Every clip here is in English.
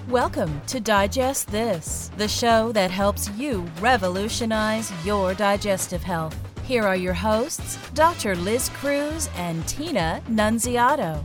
Welcome to Digest This, the show that helps you revolutionize your digestive health. Here are your hosts, Dr. Liz Cruz and Tina Nunziato.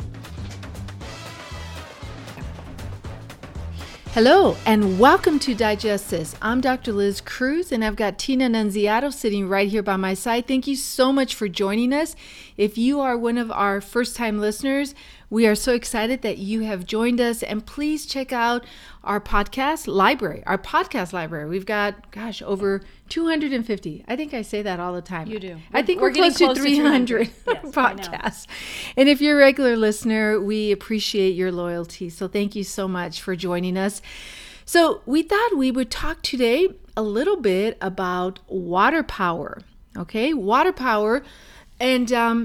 Hello, and welcome to Digest This. I'm Dr. Liz Cruz, and I've got Tina Nunziato sitting right here by my side. Thank you so much for joining us. If you are one of our first-time listeners, we are so excited that you have joined us, and please check out our podcast library. We've got, over 250. I think I say that all the time. You do. I think we're close to 300 yes, podcasts. And if you're a regular listener, we appreciate your loyalty. So thank you so much for joining us. So we thought we would talk today a little bit about water power. Okay, water power, and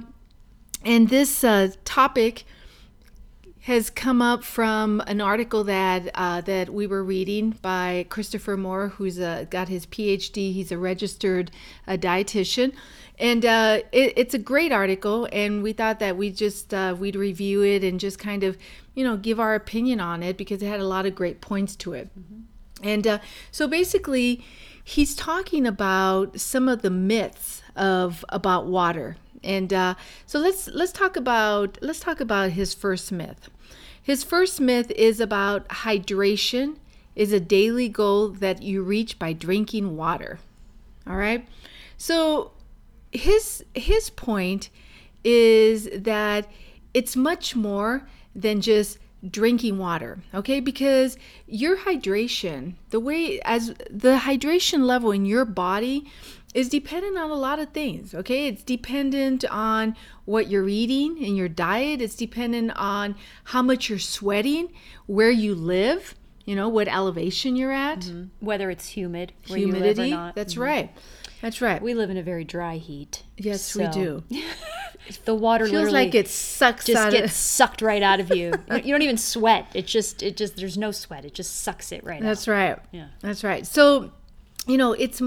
this topic has come up from an article that we were reading by Christopher Moore, who's got his PhD. He's a registered dietitian, and it's a great article. And we thought that we'd review it and just kind of give our opinion on it because it had a lot of great points to it. Mm-hmm. And so basically, he's talking about some of the myths about water. And so let's talk about his first myth. His first myth is about hydration is a daily goal that you reach by drinking water. All right. So his point is that it's much more than just drinking water, okay? Because your hydration, the hydration level in your body is dependent on a lot of things, okay? It's dependent on what you're eating in your diet. It's dependent on how much you're sweating, where you live, what elevation you're at. Mm-hmm. Whether it's humid, where humidity, you live or not. That's right. That's right. We live in a very dry heat. Yes, we do. The water feels like it sucks gets sucked right out of you. You don't even sweat. It just there's no sweat. It just sucks it right out. That's right. Yeah. That's right. So, it's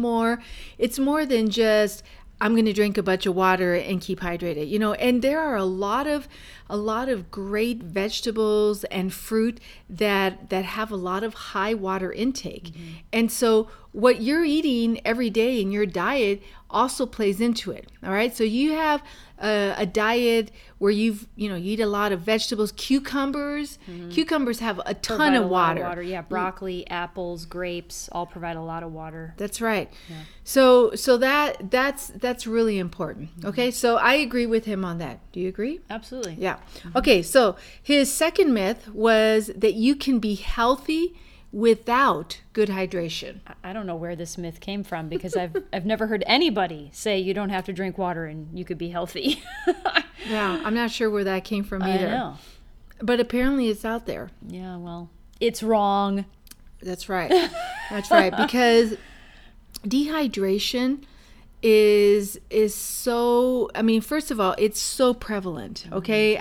more than just I'm going to drink a bunch of water and keep hydrated, and there are a lot of great vegetables and fruit that have a lot of high water intake. Mm-hmm. And so what you're eating every day in your diet also plays into it. All right. So you have a diet where you eat a lot of vegetables, cucumbers. Mm-hmm. Cucumbers have a ton of water. Yeah, broccoli, apples, grapes all provide a lot of water. That's right. Yeah. So that's really important. Mm-hmm. Okay, so I agree with him on that. Do you agree? Absolutely. Yeah. Mm-hmm. Okay, so his second myth was that you can be healthy without good hydration. I don't know where this myth came from because I've never heard anybody say you don't have to drink water and you could be healthy. Yeah, I'm not sure where that came from either. I know. But apparently it's out there. Yeah, well, it's wrong. That's right. That's right. Because dehydration is so, first of all, it's so prevalent. Okay.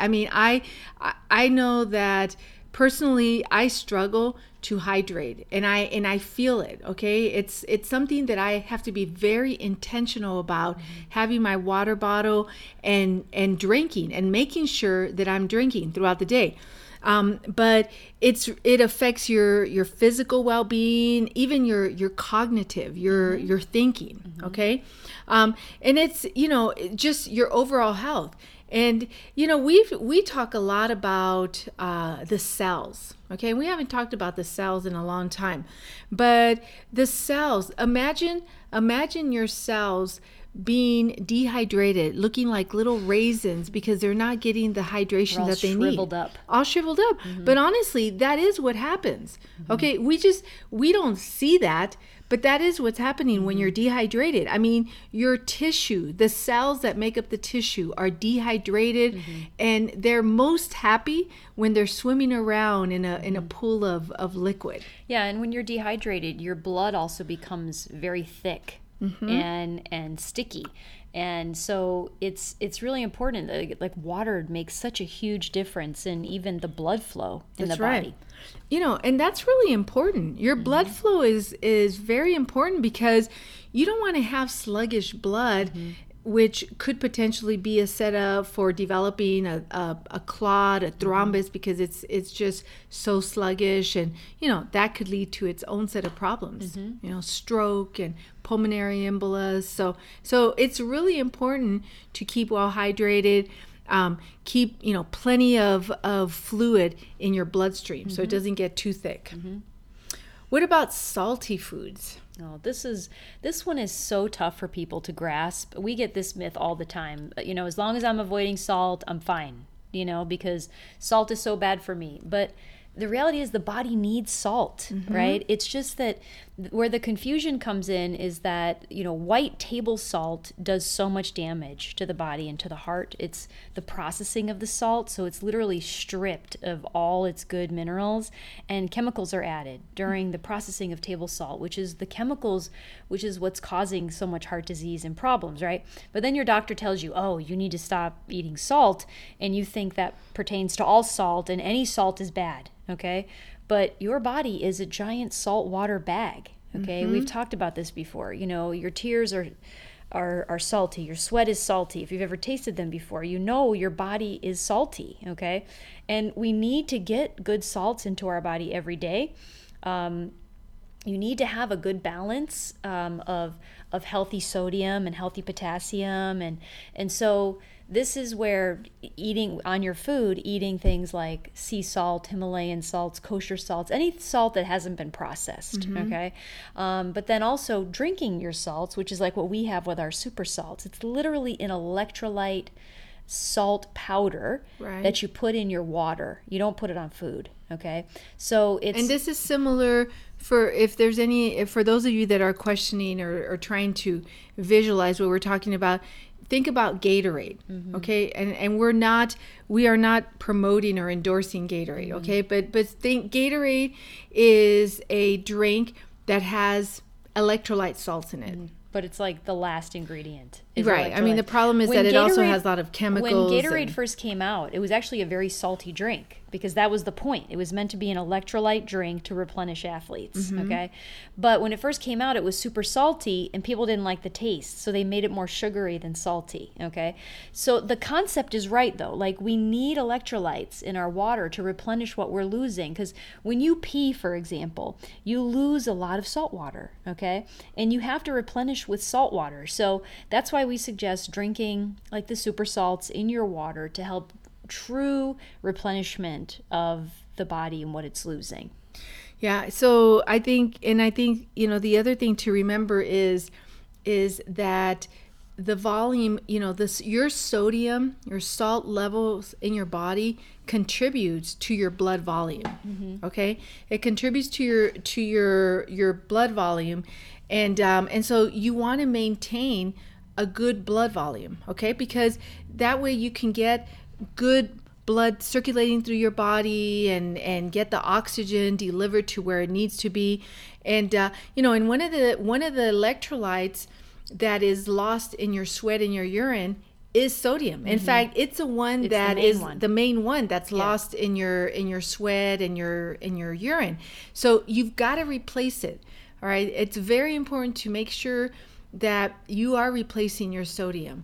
I know that personally I struggle to hydrate and I feel it. Okay. It's something that I have to be very intentional about, having my water bottle and drinking and making sure that I'm drinking throughout the day. But it affects your physical well-being, even your cognitive, your thinking. Mm-hmm. Okay. And it's, just your overall health. And, we talk a lot about the cells. Okay. We haven't talked about the cells in a long time, but the cells, imagine your cells being dehydrated, looking like little raisins because they're not getting the hydration that they need. All shriveled up. Mm-hmm. But honestly, that is what happens. Mm-hmm. Okay, we don't see that, but that is what's happening when you're dehydrated. Your tissue, the cells that make up the tissue are dehydrated, and they're most happy when they're swimming around in a pool of liquid. Yeah, and when you're dehydrated, your blood also becomes very thick. And sticky, and so it's really important that, like, water makes such a huge difference in even the blood flow in the body. And that's really important. Your blood flow is very important because you don't want to have sluggish blood which could potentially be a setup for developing a clot, a thrombus, because it's just so sluggish, and that could lead to its own set of problems, stroke and pulmonary embolus. So it's really important to keep well hydrated. Keep plenty of fluid in your bloodstream so it doesn't get too thick. What about salty foods? Oh, this one is so tough for people to grasp. We get this myth all the time. As long as I'm avoiding salt, I'm fine, because salt is so bad for me. But the reality is the body needs salt, right? It's just that where the confusion comes in is that, white table salt does so much damage to the body and to the heart. It's the processing of the salt, so it's literally stripped of all its good minerals, and chemicals are added during the processing of table salt, which is what's causing so much heart disease and problems, right? But then your doctor tells you, oh, you need to stop eating salt, and you think that pertains to all salt, and any salt is bad. Okay, but your body is a giant saltwater bag. Okay, we've talked about this before. Your tears are salty. Your sweat is salty. If you've ever tasted them before, your body is salty. Okay, and we need to get good salts into our body every day. You need to have a good balance of healthy sodium and healthy potassium, and so this is where eating things like sea salt, Himalayan salts, kosher salts, any salt that hasn't been processed, okay? But then also drinking your salts, which is like what we have with our super salts. It's literally an electrolyte salt powder that you put in your water. You don't put it on food, okay? So it's... And this is similar for for those of you that are questioning or trying to visualize what we're talking about. Think about Gatorade, okay? And we are not promoting or endorsing Gatorade, okay? But think Gatorade is a drink that has electrolyte salts in it. But it's like the last ingredient. Right. I mean, the problem is that it also has a lot of chemicals. When Gatorade first came out, it was actually a very salty drink because that was the point. It was meant to be an electrolyte drink to replenish athletes, okay? But when it first came out, it was super salty and people didn't like the taste, so they made it more sugary than salty, okay? So the concept is right, though. Like, we need electrolytes in our water to replenish what we're losing, because when you pee, for example, you lose a lot of salt water, okay? And you have to replenish with salt water. So that's why we suggest drinking like the super salts in your water to help true replenishment of the body and what it's losing. Yeah, so I think the other thing to remember is that the volume, your sodium, your salt levels in your body contributes to your blood volume. Okay, it contributes to your blood volume, and so you want to maintain a good blood volume, okay? Because that way you can get good blood circulating through your body and get the oxygen delivered to where it needs to be. And and one of the electrolytes that is lost in your sweat and your urine is sodium. In fact, it's the main one that's lost in your sweat and your urine. So you've got to replace it. All right, it's very important to make sure that you are replacing your sodium.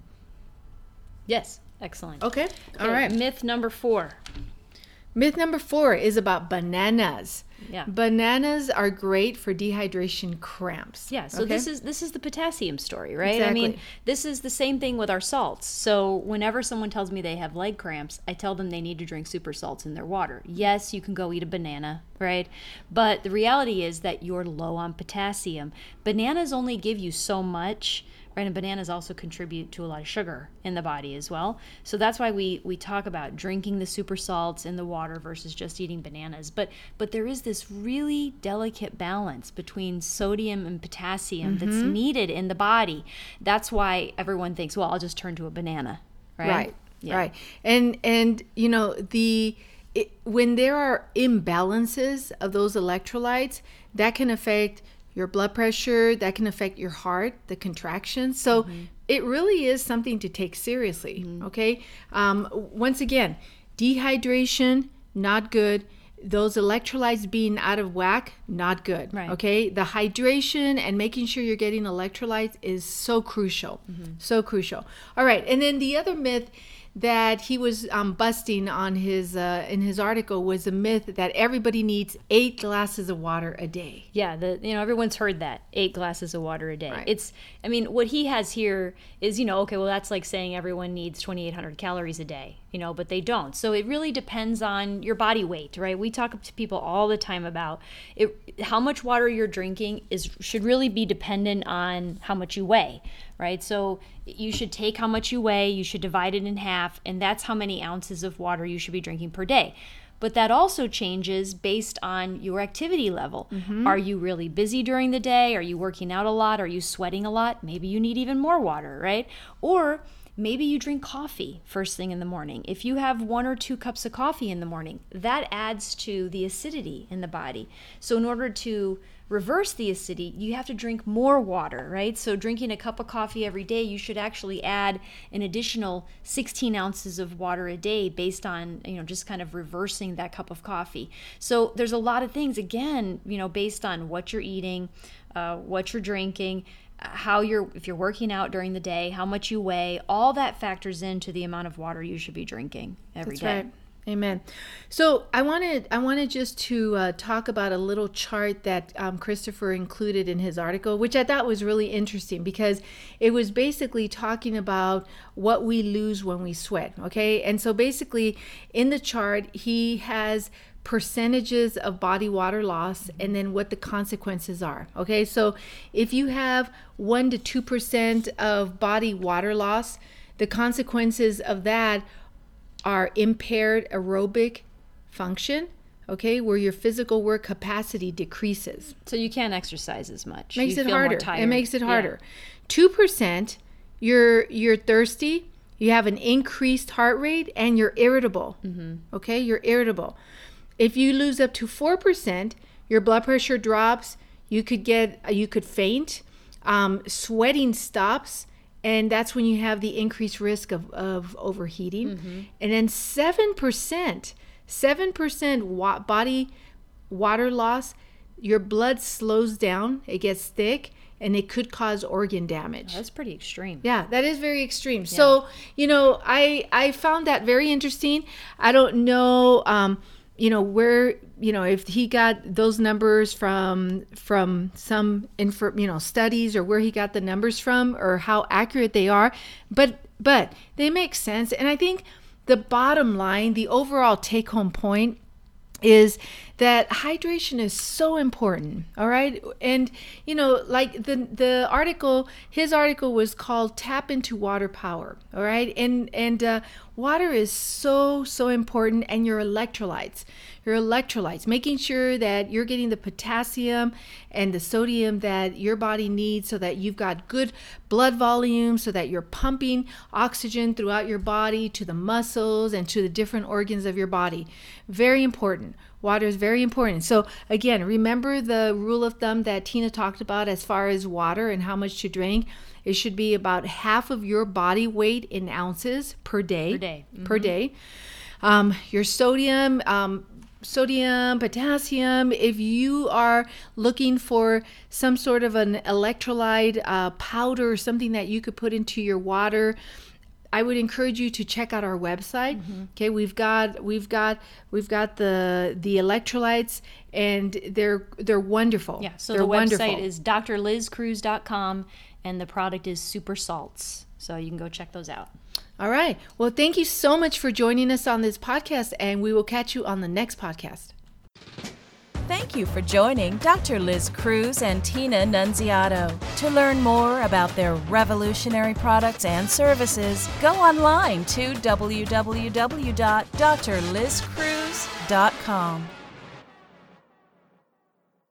Yes, excellent. Okay, all right. Myth number 4. Myth number 4 is about bananas. Yeah. Bananas are great for dehydration cramps. Yeah, so this is the potassium story, right? Exactly. I mean, this is the same thing with our salts. So whenever someone tells me they have leg cramps, I tell them they need to drink super salts in their water. Yes, you can go eat a banana, right? But the reality is that you're low on potassium. Bananas only give you so much, right? And bananas also contribute to a lot of sugar in the body as well. So that's why we talk about drinking the super salts in the water versus just eating bananas. But there is this really delicate balance between sodium and potassium that's needed in the body. That's why everyone thinks, well, I'll just turn to a banana, right? Right. Yeah. Right. And when there are imbalances of those electrolytes, that can affect your blood pressure, that can affect your heart, the contractions. So it really is something to take seriously, okay? Once again, dehydration, not good. those electrolytes being out of whack, not good. Right. Okay. The hydration and making sure you're getting electrolytes is so crucial. So crucial. All right. And then the other myth that he was busting on his in his article was the myth that everybody needs 8 glasses of water a day. Yeah, everyone's heard that 8 glasses of water a day. Right. What he has here is, okay, well, that's like saying everyone needs 2,800 calories a day, but they don't. So it really depends on your body weight, right? We talk to people all the time about it. How much water you're drinking should really be dependent on how much you weigh, right? So you should take how much you weigh, you should divide it in half, and that's how many ounces of water you should be drinking per day. But that also changes based on your activity level. Are you really busy during the day? Are you working out a lot? Are you sweating a lot? Maybe you need even more water, right? Or maybe you drink coffee first thing in the morning. If you have 1 or 2 cups of coffee in the morning, that adds to the acidity in the body. So in order to reverse the acidity, you have to drink more water, right? So drinking a cup of coffee every day, you should actually add an additional 16 ounces of water a day based on, just kind of reversing that cup of coffee. So there's a lot of things, again, based on what you're eating, what you're drinking, if you're working out during the day, how much you weigh, all that factors into the amount of water you should be drinking every day. Right. Amen. So I wanted just to talk about a little chart that Christopher included in his article, which I thought was really interesting because it was basically talking about what we lose when we sweat. Okay. And so basically in the chart, he has percentages of body water loss and then what the consequences are. Okay. So if you have 1 to 2% of body water loss, the consequences of that are impaired aerobic function, okay, where your physical work capacity decreases. So you can't exercise as much. Makes you it feel harder. more tired. It makes it harder. Yeah. 2%, you're thirsty, you have an increased heart rate, and you're irritable. Okay, you're irritable. If you lose up to 4%, your blood pressure drops. You could faint. Sweating stops. And that's when you have the increased risk of overheating. And then 7% body water loss, your blood slows down, it gets thick, and it could cause organ damage. That's pretty extreme. Yeah, that is very extreme. Yeah. So, I found that very interesting. I don't know, where, if he got those numbers from some studies or where he got the numbers from or how accurate they are, but they make sense. And I think the bottom line, the overall take home point is that hydration is so important. All right. And, like the article, his article was called Tap into Water Power. All right. And water is so important. And your electrolytes, making sure that you're getting the potassium and the sodium that your body needs so that you've got good blood volume, so that you're pumping oxygen throughout your body to the muscles and to the different organs of your body. Very important. Water is very important. So again, remember the rule of thumb that Tina talked about as far as water and how much to drink. It should be about half of your body weight in ounces per day. Per day. Your sodium, potassium, if you are looking for some sort of an electrolyte powder or something that you could put into your water, I would encourage you to check out our website. Okay, we've got the electrolytes, and they're wonderful. Yeah, so they're the website wonderful. is drlizcruz.com, and the product is Super Salts. So you can go check those out. All right. Well, thank you so much for joining us on this podcast, and we will catch you on the next podcast. Thank you for joining Dr. Liz Cruz and Tina Nunziato. To learn more about their revolutionary products and services, go online to www.drlizcruz.com.